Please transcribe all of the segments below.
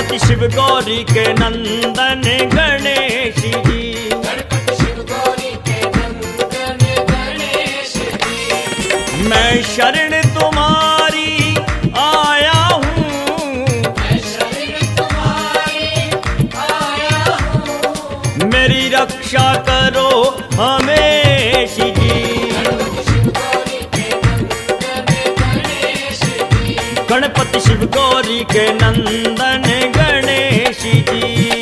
गणपति शिव गौरी के नंदन गणेश जी। गणपति शिव गौरी के नंदन गणेश जी। मैं शरण तुम्हारी आया हूँ, मैं शरण तुम्हारी आया हूँ। मेरी रक्षा करो हमेश जी। गणपति शिव गौरी के नंदन गणेश जी।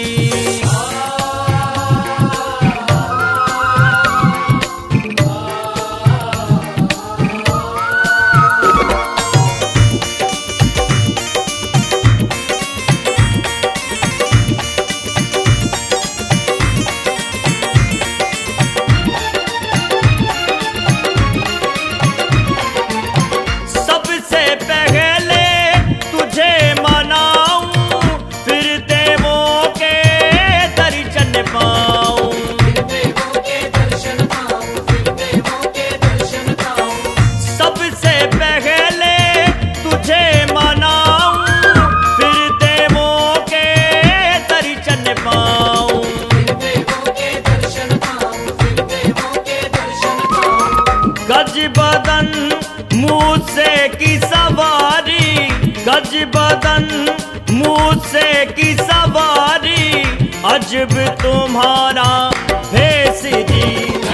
सबसे पहले तुझे मनाऊं, फिर देवों के दर्शन पाऊं। फिर देवों के दर्शन पाऊं, फिर देवों के दर्शन पाऊं। सबसे पहले तुझे मनाऊं, फिर देवों के दर्शन पाऊं। फिर देवों के दर्शन पाऊं, फिर देवों के दर्शन पाऊं। गज बदन मूसे की सवारी, गज बदन मूसे की सवारी, अजब तुम्हारा भेष जी।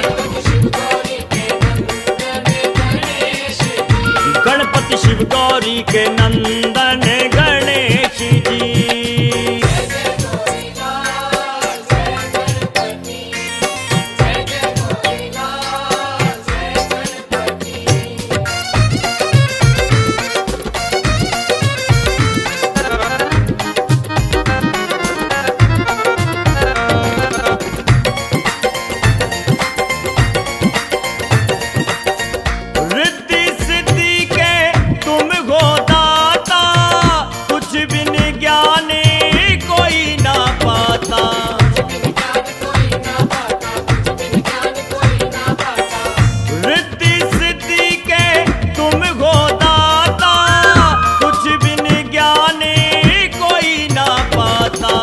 गणपति शिव गौरी के नंदन गणेश गणपति शिव गौरी के नंदन गणेश जी। जी। रिद्धि सिद्धि के तुम हो दाता, कुछ बिन ज्ञानी कोई ना पाता। रिद्धि सिद्धि के तुम हो दाता, कुछ बिन ज्ञानी कोई ना पाता।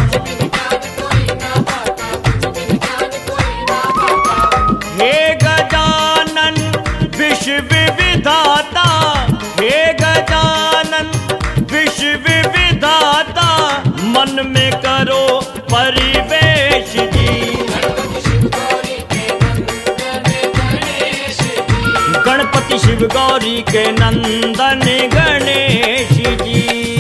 हे गजानन विश्व विधाता, हे गजानन विश्व विधाता, मन में करो परिवेश जी। गणपति शिव गौरी के नंदन गणेश जी।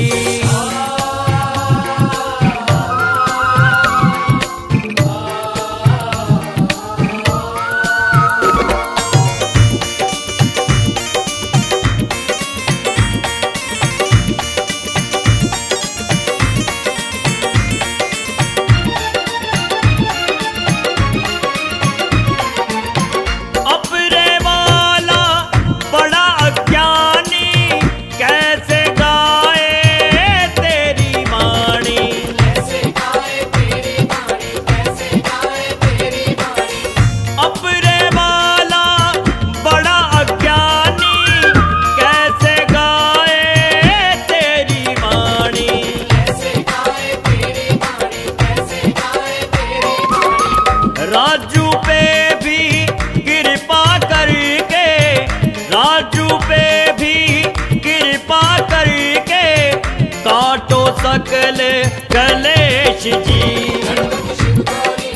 अपरे वाला बड़ा अज्ञानी, कैसे गाए तेरी वाणी। कैसे गाए तेरी वाणी, कैसे गाए तेरी वाणी। अपरे वाला बड़ा अज्ञानी, कैसे गाए तेरी वाणी। कैसे गाए तेरी वाणी, कैसे गाए तेरी वाणी। राजू पे भी कृपा करके, राजू पे भी कृपा करके, काटो सकल कलेश जी।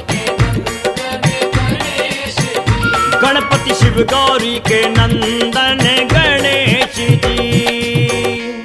गणपति शिव गौरी के नंदन